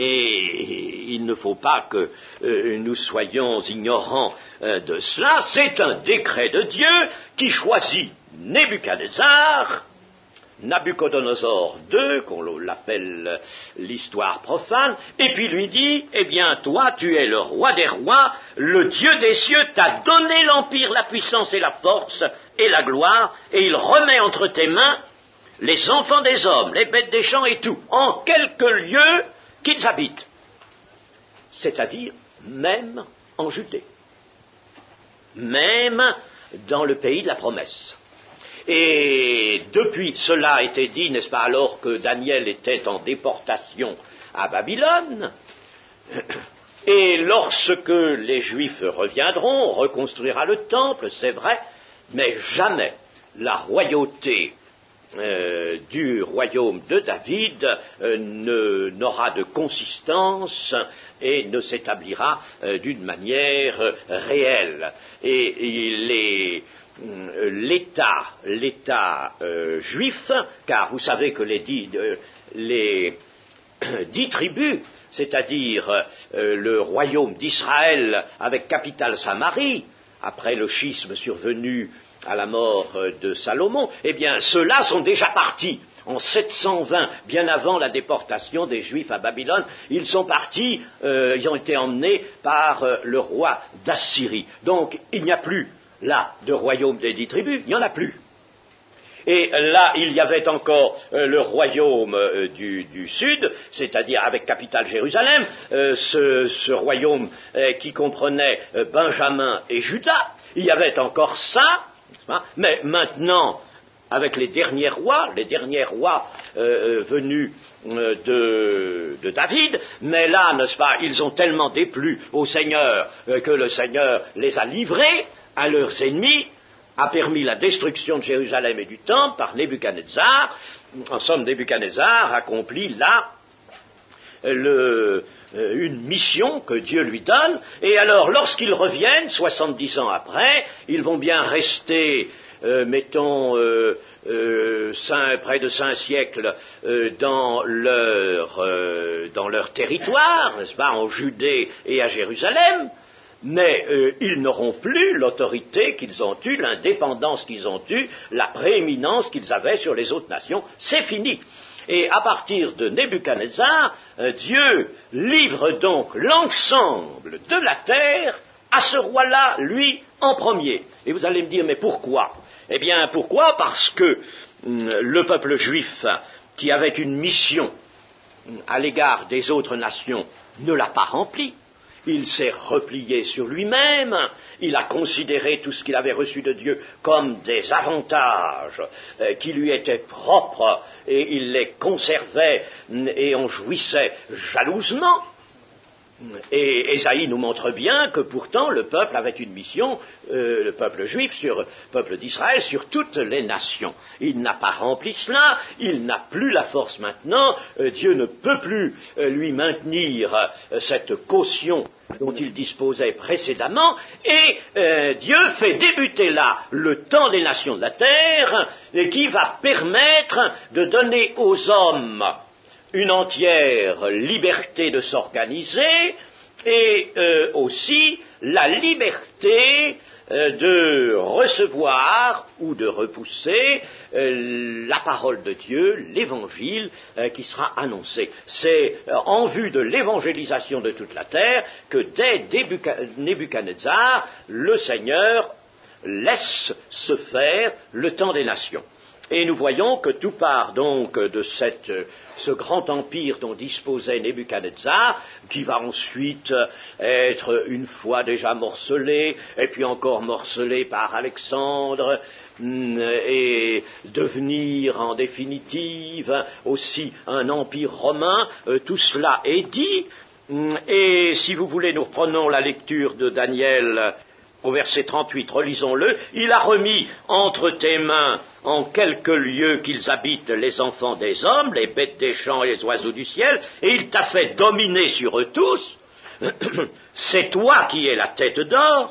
et il ne faut pas que euh, nous soyons ignorants euh, de cela, c'est un décret de Dieu qui choisit Nebuchadnezzar, Nabuchodonosor deux, qu'on l'appelle l'histoire profane, et puis lui dit, eh bien toi tu es le roi des rois, le Dieu des cieux t'a donné l'empire, la puissance et la force et la gloire, et il remet entre tes mains les enfants des hommes, les bêtes des champs et tout, en quelques lieux qu'ils habitent, c'est-à-dire même en Judée, même dans le pays de la promesse. Et depuis, cela a été dit, n'est-ce pas, alors que Daniel était en déportation à Babylone, et lorsque les Juifs reviendront, on reconstruira le temple, c'est vrai, mais jamais la royauté Euh, du royaume de David euh, ne, n'aura de consistance et ne s'établira euh, d'une manière euh, réelle. Et, et les, euh, l'État, l'État euh, juif, car vous savez que les dix, euh, les, euh, dix tribus, c'est-à-dire euh, le royaume d'Israël avec capitale Samarie, après le schisme survenu à la mort de Salomon, eh bien, ceux-là sont déjà partis. En sept cent vingt, bien avant la déportation des Juifs à Babylone, ils sont partis, euh, ils ont été emmenés par euh, le roi d'Assyrie. Donc, il n'y a plus, là, de royaume des dix tribus, il n'y en a plus. Et là, il y avait encore euh, le royaume euh, du, du Sud, c'est-à-dire avec capitale Jérusalem, euh, ce, ce royaume euh, qui comprenait euh, Benjamin et Juda. Il y avait encore ça. Mais maintenant, avec les derniers rois, les derniers rois euh, venus euh, de, de David, mais là, n'est-ce pas, ils ont tellement déplu au Seigneur euh, que le Seigneur les a livrés à leurs ennemis, a permis la destruction de Jérusalem et du temple par Nebuchadnezzar. En somme, Nebuchadnezzar accomplit là le, euh, une mission que Dieu lui donne, et alors lorsqu'ils reviennent, soixante-dix ans après, ils vont bien rester, euh, mettons, euh, euh, cinq, près de cinq siècles euh, dans, leur, euh, dans leur territoire, n'est-ce pas, en Judée et à Jérusalem, mais euh, ils n'auront plus l'autorité qu'ils ont eue, l'indépendance qu'ils ont eue, la prééminence qu'ils avaient sur les autres nations. C'est fini. Et à partir de Nebuchadnezzar, euh, Dieu livre donc l'ensemble de la terre à ce roi-là, lui, en premier. Et vous allez me dire, mais pourquoi ? Eh bien, pourquoi ? Parce que hum, le peuple juif, qui avait une mission à l'égard des autres nations, ne l'a pas remplie. Il s'est replié sur lui-même, il a considéré tout ce qu'il avait reçu de Dieu comme des avantages euh, qui lui étaient propres, et il les conservait et en jouissait jalousement. Et Ésaïe nous montre bien que pourtant le peuple avait une mission, euh, le peuple juif, sur le peuple d'Israël, sur toutes les nations. Il n'a pas rempli cela, il n'a plus la force maintenant, euh, Dieu ne peut plus euh, lui maintenir euh, cette caution dont il disposait précédemment, et euh, Dieu fait débuter là le temps des nations de la terre, et qui va permettre de donner aux hommes une entière liberté de s'organiser et euh, aussi la liberté euh, de recevoir ou de repousser euh, la parole de Dieu, l'évangile euh, qui sera annoncé. C'est euh, en vue de l'évangélisation de toute la terre que dès Nebuchadnezzar, le Seigneur laisse se faire le temps des nations. Et nous voyons que tout part donc de cette, ce grand empire dont disposait Nebuchadnezzar, qui va ensuite être une fois déjà morcelé, et puis encore morcelé par Alexandre, et devenir en définitive aussi un empire romain. Tout cela est dit, et si vous voulez, nous reprenons la lecture de Daniel au verset trente-huit, relisons-le. Il a remis entre tes mains en quelques lieux qu'ils habitent les enfants des hommes, les bêtes des champs et les oiseaux du ciel, et il t'a fait dominer sur eux tous. C'est toi qui es la tête d'or.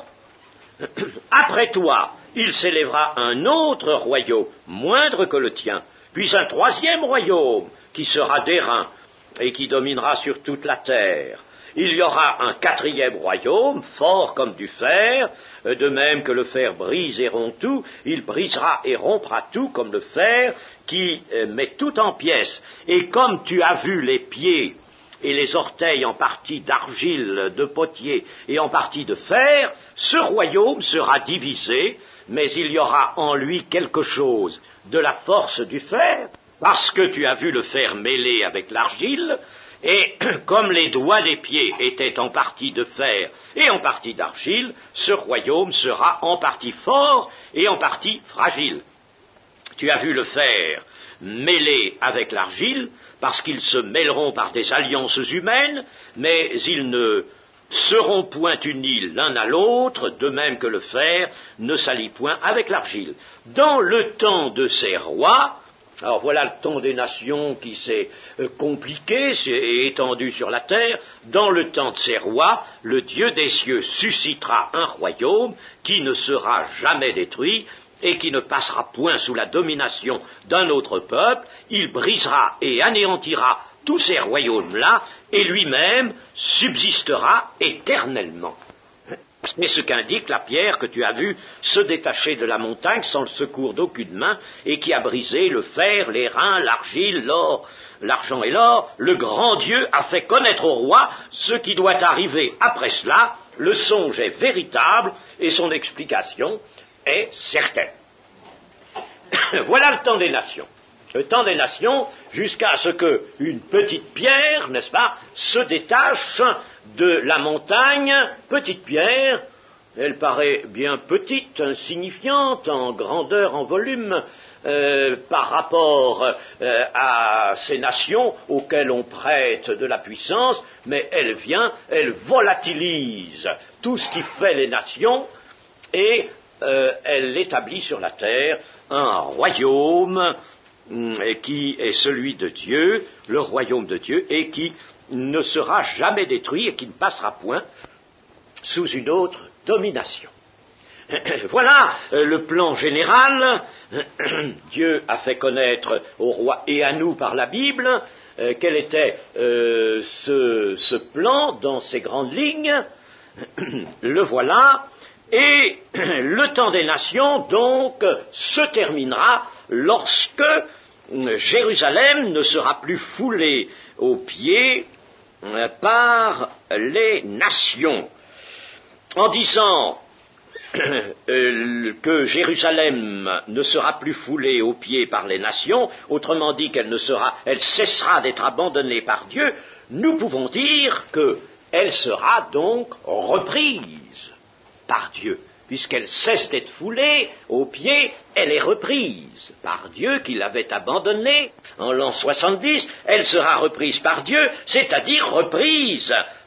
Après toi, il s'élèvera un autre royaume, moindre que le tien, puis un troisième royaume, qui sera d'airain, et qui dominera sur toute la terre. Il y aura un quatrième royaume, fort comme du fer, de même que le fer brise et rompt tout, il brisera et rompra tout comme le fer qui met tout en pièces. Et comme tu as vu les pieds et les orteils en partie d'argile, de potier et en partie de fer, ce royaume sera divisé, mais il y aura en lui quelque chose de la force du fer, parce que tu as vu le fer mêlé avec l'argile. Et comme les doigts des pieds étaient en partie de fer et en partie d'argile, ce royaume sera en partie fort et en partie fragile. Tu as vu le fer mêlé avec l'argile, parce qu'ils se mêleront par des alliances humaines, mais ils ne seront point unis l'un à l'autre, de même que le fer ne s'allie point avec l'argile. Dans le temps de ces rois, alors voilà le temps des nations qui s'est euh, compliqué et étendu sur la terre. Dans le temps de ces rois, le Dieu des cieux suscitera un royaume qui ne sera jamais détruit et qui ne passera point sous la domination d'un autre peuple. Il brisera et anéantira tous ces royaumes-là et lui-même subsistera éternellement. C'est ce qu'indique la pierre que tu as vue se détacher de la montagne sans le secours d'aucune main et qui a brisé le fer, les reins, l'argile, l'or, l'argent et l'or. Le grand Dieu a fait connaître au roi ce qui doit arriver après cela. Le songe est véritable et son explication est certaine. Voilà le temps des nations. Le temps des nations jusqu'à ce qu'une petite pierre, n'est-ce pas, se détache de la montagne. Petite pierre, elle paraît bien petite, insignifiante en grandeur, en volume, euh, par rapport euh, à ces nations auxquelles on prête de la puissance, mais elle vient, elle volatilise tout ce qui fait les nations et euh, elle établit sur la terre un royaume qui est celui de Dieu, le royaume de Dieu, et qui ne sera jamais détruit et qui ne passera point sous une autre domination. Voilà le plan général. Dieu a fait connaître au roi et à nous par la Bible euh, quel était euh, ce, ce plan dans ses grandes lignes. Le voilà. Et le temps des nations, donc, se terminera lorsque Jérusalem ne sera plus foulée aux pieds par les nations. En disant que Jérusalem ne sera plus foulée aux pieds par les nations, autrement dit qu'elle ne sera, elle cessera d'être abandonnée par Dieu, nous pouvons dire qu'elle sera donc reprise par Dieu. Puisqu'elle cesse d'être foulée aux pieds, elle est reprise par Dieu qui l'avait abandonnée en l'an soixante-dix, elle sera reprise par Dieu, c'est-à-dire reprise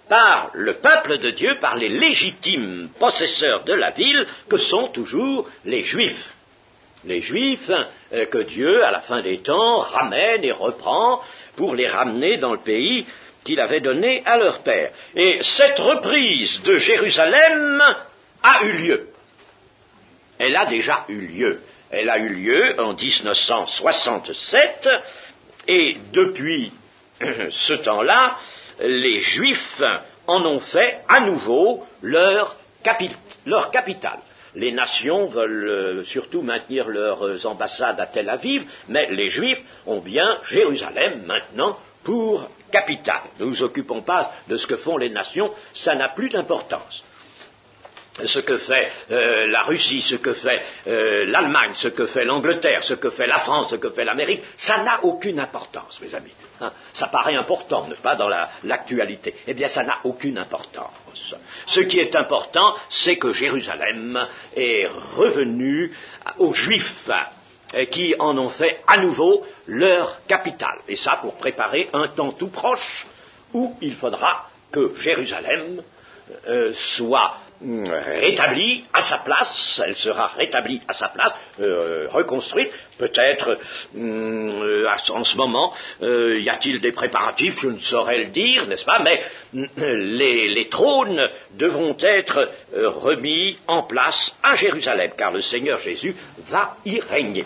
par le peuple de Dieu, par les légitimes possesseurs de la ville, que sont toujours les Juifs. Les Juifs euh, que Dieu, à la fin des temps, ramène et reprend pour les ramener dans le pays qu'il avait donné à leur père. Et cette reprise de Jérusalem a eu lieu. Elle a déjà eu lieu. Elle a eu lieu en dix-neuf cent soixante-sept, et depuis ce temps-là, les Juifs en ont fait à nouveau leur, capi- leur capitale. Les nations veulent euh, surtout maintenir leurs ambassades à Tel Aviv, mais les Juifs ont bien Jérusalem maintenant pour capitale. Ne nous occupons pas de ce que font les nations, ça n'a plus d'importance. Ce que fait euh, la Russie, ce que fait euh, l'Allemagne, ce que fait l'Angleterre, ce que fait la France, ce que fait l'Amérique, ça n'a aucune importance, mes amis. Hein, ça paraît important, n'est-ce pas, dans la, l'actualité. Eh bien, ça n'a aucune importance. Ce qui est important, c'est que Jérusalem est revenu aux Juifs, euh, qui en ont fait à nouveau leur capitale. Et ça pour préparer un temps tout proche où il faudra que Jérusalem euh, soit rétablie à sa place, elle sera rétablie à sa place, euh, reconstruite, peut-être euh, en ce moment, euh, y a-t-il des préparatifs, je ne saurais le dire, n'est-ce pas, mais euh, les, les trônes devront être euh, remis en place à Jérusalem, car le Seigneur Jésus va y régner.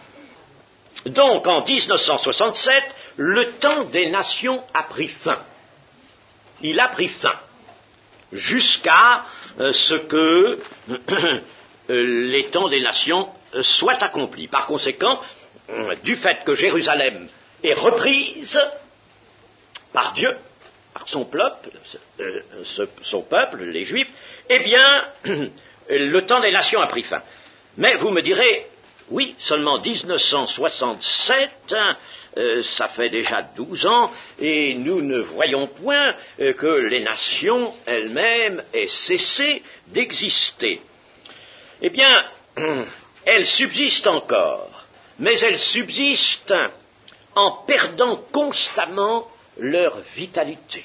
Donc, en dix-neuf cent soixante-sept, le temps des nations a pris fin. Il a pris fin. Jusqu'à euh, ce que euh, les temps des nations euh, soient accomplis. Par conséquent, euh, du fait que Jérusalem est reprise par Dieu, par son peuple, euh, ce, son peuple, les Juifs, eh bien, euh, le temps des nations a pris fin. Mais vous me direz, oui, seulement dix-neuf cent soixante-sept, euh, ça fait déjà douze ans, et nous ne voyons point euh, que les nations elles-mêmes aient cessé d'exister. Eh bien, elles subsistent encore, mais elles subsistent en perdant constamment leur vitalité.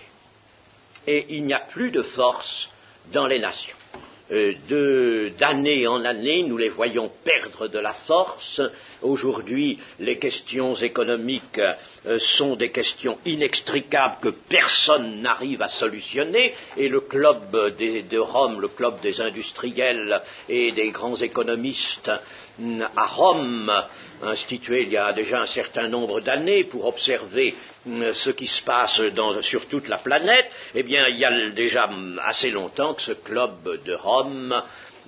Et il n'y a plus de force dans les nations. Euh, de, d'année en année, nous les voyons perdre de la force. Aujourd'hui, les questions économiques euh, sont des questions inextricables que personne n'arrive à solutionner, et le club des, de Rome, le club des industriels et des grands économistes à Rome, institué il y a déjà un certain nombre d'années pour observer ce qui se passe dans, sur toute la planète, eh bien, il y a déjà assez longtemps que ce club de Rome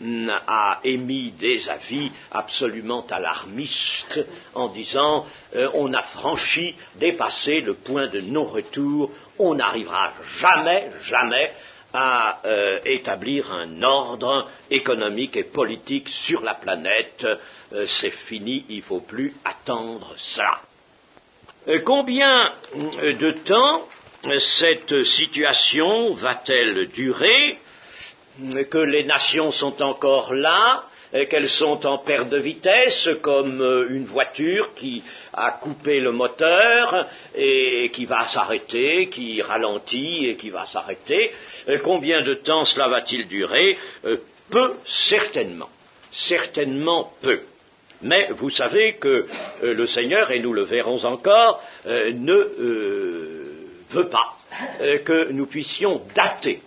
a émis des avis absolument alarmistes en disant euh, on a franchi, dépassé le point de non-retour, on n'arrivera jamais, jamais à euh, établir un ordre économique et politique sur la planète. Euh, c'est fini, il ne faut plus attendre ça. Euh, combien de temps cette situation va-t-elle durer? Que les nations sont encore là, qu'elles sont en perte de vitesse, comme une voiture qui a coupé le moteur et qui va s'arrêter, qui ralentit et qui va s'arrêter. Combien de temps cela va-t-il durer? Peu, certainement. Certainement peu. Mais vous savez que euh, le Seigneur, et nous le verrons encore, euh, ne euh, veut pas euh, que nous puissions dater,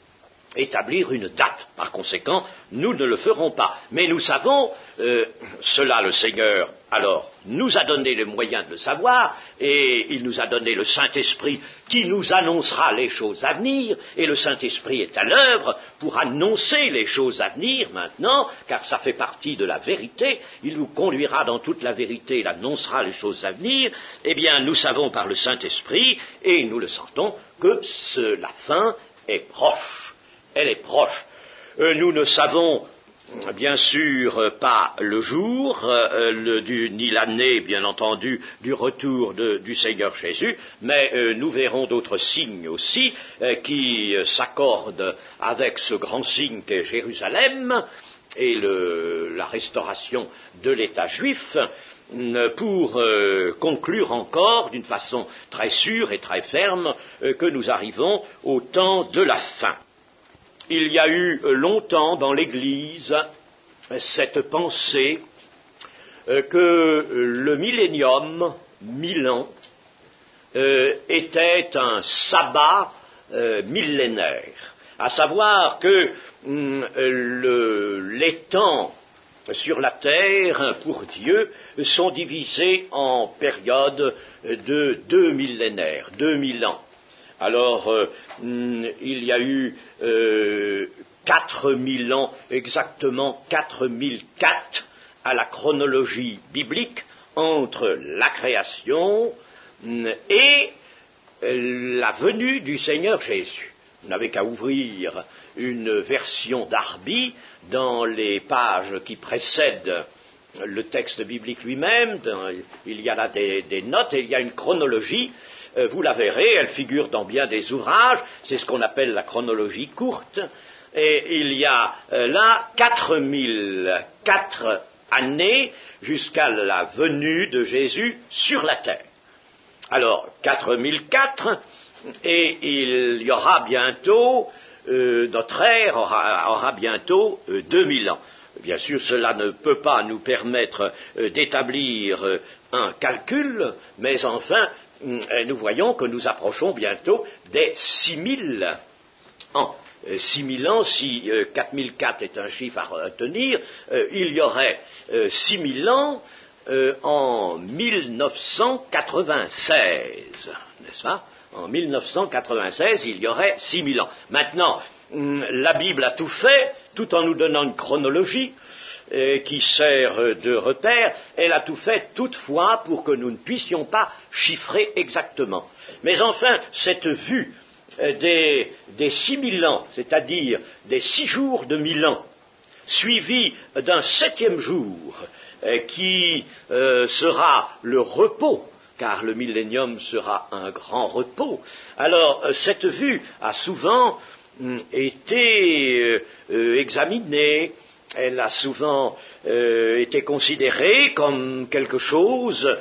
établir une date. Par conséquent, nous ne le ferons pas. Mais nous savons, euh, cela le Seigneur, alors, nous a donné les moyens de le savoir, et il nous a donné le Saint-Esprit qui nous annoncera les choses à venir, et le Saint-Esprit est à l'œuvre pour annoncer les choses à venir maintenant, car ça fait partie de la vérité, il nous conduira dans toute la vérité, il annoncera les choses à venir. Eh bien, nous savons par le Saint-Esprit, et nous le sentons, que ce, la fin est proche. Elle est proche. Euh, nous ne savons bien sûr pas le jour, euh, le, du, ni l'année, bien entendu, du retour de, du Seigneur Jésus, mais euh, nous verrons d'autres signes aussi euh, qui euh, s'accordent avec ce grand signe qu'est Jérusalem et le, la restauration de l'État juif. pour euh, conclure encore d'une façon très sûre et très ferme euh, que nous arrivons au temps de la fin. Il y a eu longtemps dans l'Église cette pensée euh, que le millénium, mille ans, euh, était un sabbat euh, millénaire, à savoir que hum, le, les temps sur la terre, pour Dieu, sont divisés en périodes de deux millénaires, deux mille ans. Alors, euh, il y a eu euh, quatre mille ans, exactement quatre mille quatre, à la chronologie biblique, entre la création et la venue du Seigneur Jésus. Vous n'avez qu'à ouvrir une version d'Arby dans les pages qui précèdent le texte biblique lui-même. Dans, il y a là des, des notes et il y a une chronologie. Euh, vous la verrez, elle figure dans bien des ouvrages. C'est ce qu'on appelle la chronologie courte. Et il y a euh, là quatre mille quatre années jusqu'à la venue de Jésus sur la terre. Alors, quatre mille quatre, et il y aura bientôt, euh, notre ère aura, aura bientôt euh, deux mille ans. Bien sûr, cela ne peut pas nous permettre euh, d'établir euh, un calcul, mais enfin, euh, nous voyons que nous approchons bientôt des six mille ans. Euh, six mille ans, si euh, quatre mille quatre est un chiffre à retenir, euh, il y aurait euh, six mille ans euh, en mille neuf cent quatre-vingt-seize, n'est-ce pas ? En mille neuf cent quatre-vingt-seize, il y aurait six mille ans. Maintenant, la Bible a tout fait, tout en nous donnant une chronologie euh, qui sert de repère. Elle a tout fait toutefois pour que nous ne puissions pas chiffrer exactement. Mais enfin, cette vue euh, des, des six mille ans, c'est-à-dire des six jours de mille ans, suivi d'un septième jour euh, qui euh, sera le repos, car le millénium sera un grand repos. Alors, cette vue a souvent hum, été euh, examinée, elle a souvent euh, été considérée comme quelque chose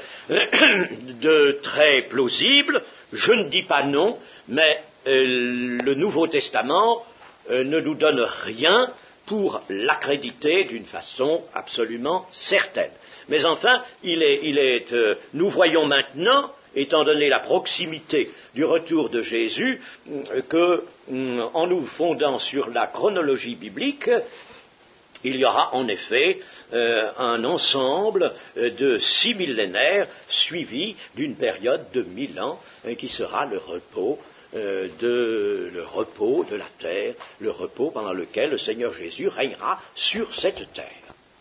de très plausible. Je ne dis pas non, mais euh, le Nouveau Testament euh, ne nous donne rien pour l'accréditer d'une façon absolument certaine. Mais enfin, il est, il est, euh, nous voyons maintenant, étant donné la proximité du retour de Jésus, euh, que, euh, en nous fondant sur la chronologie biblique, il y aura en effet euh, un ensemble euh, de six millénaires suivis d'une période de mille ans euh, qui sera le repos euh, de le repos de la terre, le repos pendant lequel le Seigneur Jésus régnera sur cette terre.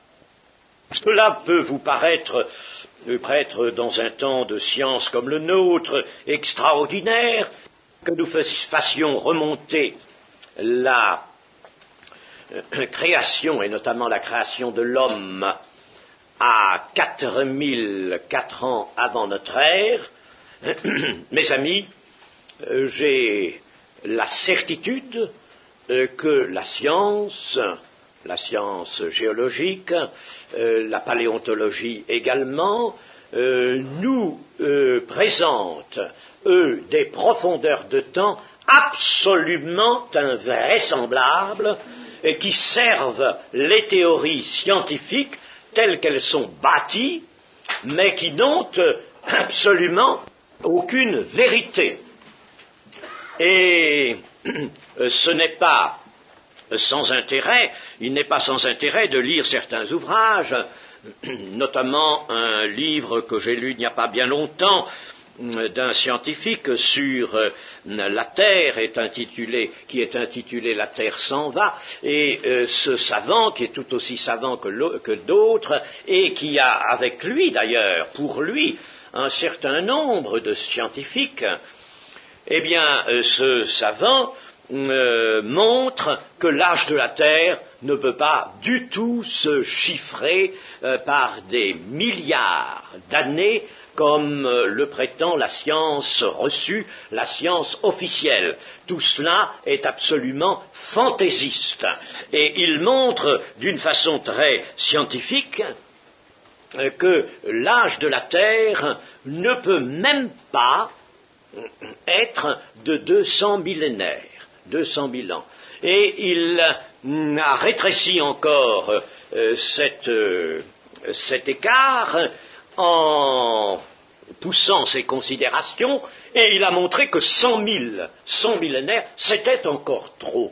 Cela peut vous paraître, euh, paraître dans un temps de science comme le nôtre extraordinaire, que nous fassions remonter la euh, création, et notamment la création de l'homme, à quatre mille quatre ans avant notre ère. Mes amis, euh, j'ai la certitude euh, que la science, la science géologique, euh, la paléontologie également, euh, nous euh, présentent, eux, des profondeurs de temps absolument invraisemblables et qui servent les théories scientifiques telles qu'elles sont bâties, mais qui n'ont absolument aucune vérité. Et ce n'est pas sans intérêt, il n'est pas sans intérêt de lire certains ouvrages, notamment un livre que j'ai lu il n'y a pas bien longtemps d'un scientifique sur la Terre est intitulé, qui est intitulé La Terre s'en va, et euh, ce savant, qui est tout aussi savant que, que d'autres, et qui a avec lui d'ailleurs, pour lui, un certain nombre de scientifiques, eh bien, euh, ce savant euh, montre que l'âge de la Terre ne peut pas du tout se chiffrer euh, par des milliards d'années comme euh, le prétend la science reçue, la science officielle. Tout cela est absolument fantaisiste. Et il montre d'une façon très scientifique que l'âge de la Terre ne peut même pas être de deux cents millénaires, deux cent mille ans. Et il a rétréci encore euh, cette, euh, cet écart en poussant ses considérations, et il a montré que cent mille, cent millénaires, c'était encore trop.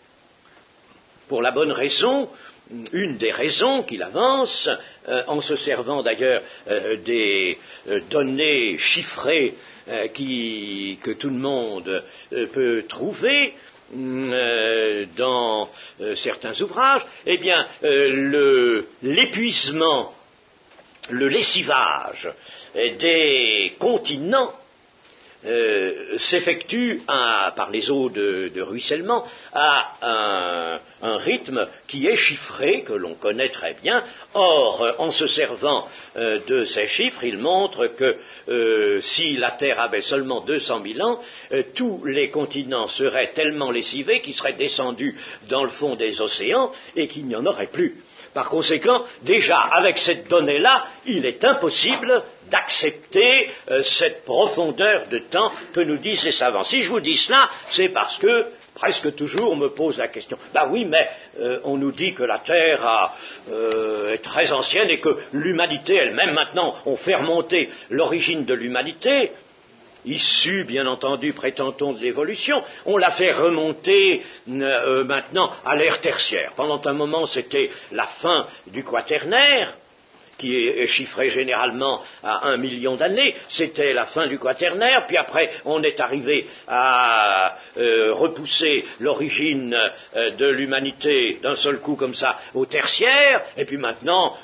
Pour la bonne raison, une des raisons qu'il avance, euh, en se servant d'ailleurs euh, des euh, données chiffrées euh, qui, que tout le monde euh, peut trouver euh, dans euh, certains ouvrages, eh bien, euh, le, l'épuisement, le lessivage des continents Euh, s'effectue à, par les eaux de, de ruissellement à un, un rythme qui est chiffré, que l'on connaît très bien. Or, en se servant euh, de ces chiffres, il montre que euh, si la Terre avait seulement deux cent mille ans, euh, tous les continents seraient tellement lessivés qu'ils seraient descendus dans le fond des océans et qu'il n'y en aurait plus. Par conséquent, déjà, avec cette donnée-là, il est impossible d'accepter euh, cette profondeur de temps que nous disent les savants. Si je vous dis cela, c'est parce que, presque toujours, on me pose la question. Ben oui, mais euh, on nous dit que la Terre a, euh, est très ancienne et que l'humanité elle-même, maintenant, on fait remonter l'origine de l'humanité, issue, bien entendu, prétend-on, de l'évolution, on l'a fait remonter euh, maintenant à l'ère tertiaire. Pendant un moment, c'était la fin du quaternaire, qui est chiffré généralement à un million d'années, c'était la fin du quaternaire, puis après on est arrivé à euh, repousser l'origine euh, de l'humanité d'un seul coup comme ça au tertiaire, et puis maintenant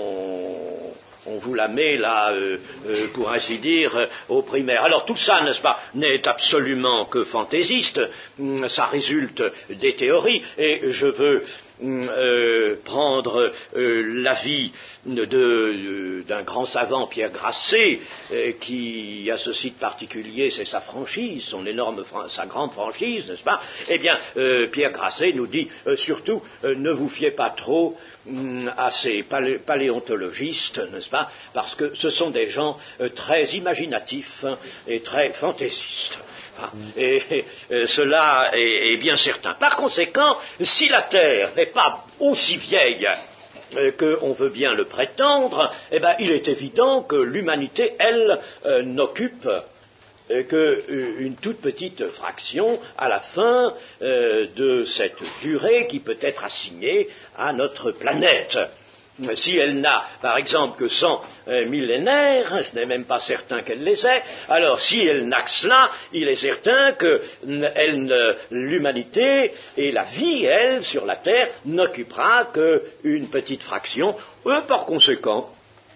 on... on vous la met là, euh, euh, pour ainsi dire, euh, au primaire. Alors tout ça, n'est-ce pas, n'est absolument que fantaisiste, hum, ça résulte des théories, et je veux hum, euh, prendre euh, l'avis de, de, d'un grand savant, Pierre Grasset, euh, qui, à ce site particulier, c'est sa franchise, son énorme, sa grande franchise, n'est-ce pas? Eh bien, euh, Pierre Grasset nous dit, euh, surtout, euh, ne vous fiez pas trop hum, à ces palé- paléontologistes, n'est-ce pas? Parce que ce sont des gens euh, très imaginatifs hein, et très fantaisistes. Ah, et, et, et cela est, est bien certain. Par conséquent, si la Terre n'est pas aussi vieille euh, qu'on veut bien le prétendre, eh ben, il est évident que l'humanité, elle, euh, n'occupe euh, qu'une toute petite fraction à la fin euh, de cette durée qui peut être assignée à notre planète. Si elle n'a, par exemple, que cent euh, millénaires, ce n'est même pas certain qu'elle les ait, alors si elle n'a que cela, il est certain que elle, l'humanité et la vie, elle, sur la Terre, n'occupera qu'une petite fraction, et par conséquent,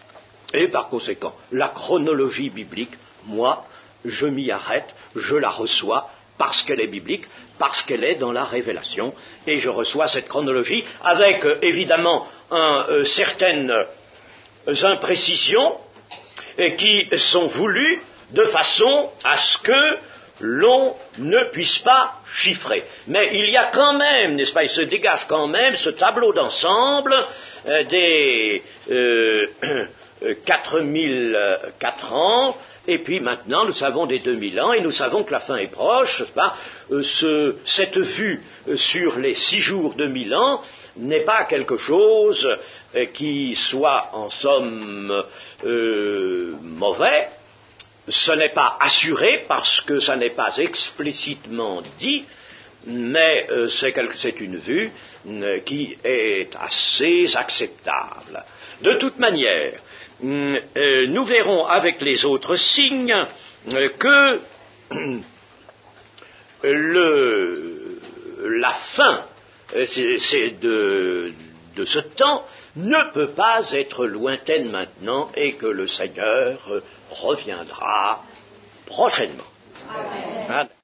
et par conséquent, la chronologie biblique, moi, je m'y arrête, je la reçois, parce qu'elle est biblique, parce qu'elle est dans la révélation, et je reçois cette chronologie avec, euh, évidemment, un, euh, certaines euh, imprécisions euh, qui sont voulues de façon à ce que l'on ne puisse pas chiffrer. Mais il y a quand même, n'est-ce pas, il se dégage quand même ce tableau d'ensemble euh, des euh, quatre mille quatre ans, et puis maintenant nous savons des deux mille ans, et nous savons que la fin est proche, n'est-ce pas, euh, ce, cette vue euh, sur les six jours de mille ans n'est pas quelque chose euh, qui soit en somme euh, mauvais. Ce n'est pas assuré parce que ça n'est pas explicitement dit, mais euh, c'est, quelque, c'est une vue euh, qui est assez acceptable. De toute manière, euh, nous verrons avec les autres signes euh, que le, la fin euh, c'est, c'est de, de ce temps ne peut pas être lointaine maintenant et que le Seigneur reviendra prochainement. Amen. Amen.